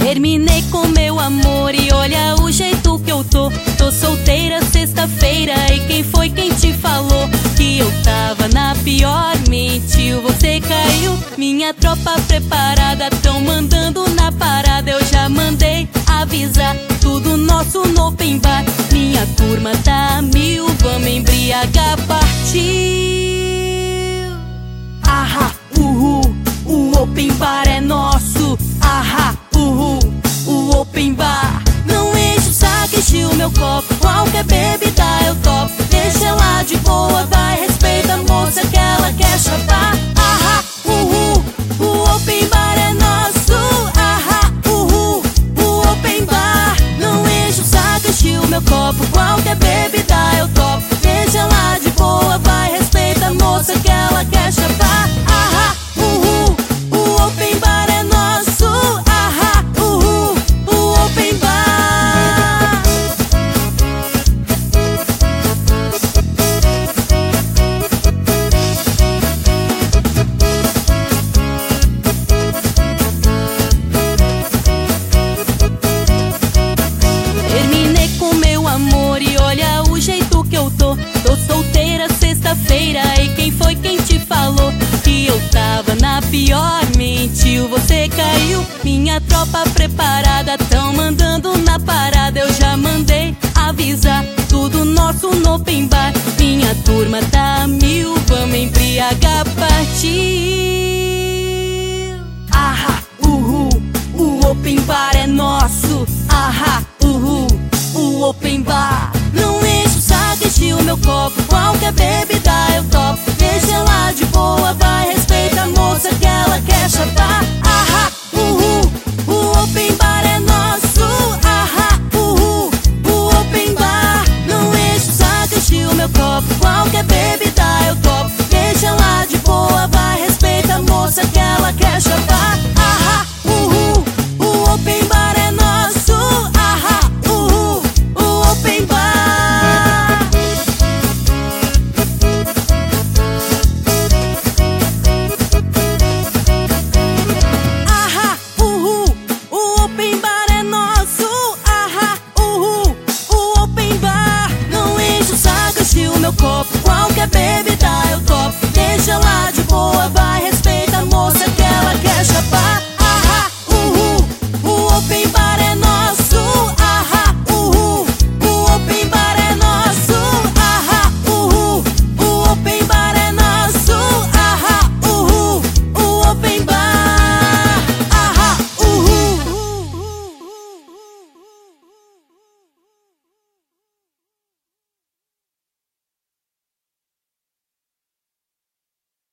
Terminei com meu amor e olha o jeito que eu tô. Tô solteira sexta-feira e quem foi quem te falou que eu tava na pior? Mentiu, você caiu. Minha tropa preparada, tão mandando na parada. Eu já mandei avisar, tudo nosso no open bar. Minha turma tá a mil, vamos embriagar, partiu. Ahá, o open bar é nosso. Ahá, o open bar. Não enche o saco, enche o meu copo. Qualquer bebida eu topo. Deixa ela de boa, vai, respeita a moça que ela quer chapar. Ahá, o open bar é nosso. Ahá, o open bar. Não enche o saco, enche o meu copo. Qualquer bebida eu topo. Deixa ela de boa, vai, respeita a moça que ela quer chapar. Ahá, o open bar é nosso. Ahá, o open bar. Terminei com meu amor e olha o jeito que eu tô. Tô solteira sexta-feira e quem foi quem te falou que eu tava na pior? Mentiu, você caiu. Minha tropa preparada, tão mandando na parada. Eu já mandei avisar, tudo nosso no open bar. Minha turma tá a mil, vamos embriagar, partiu. Ahá, o open bar é nosso. Ahá, o open bar.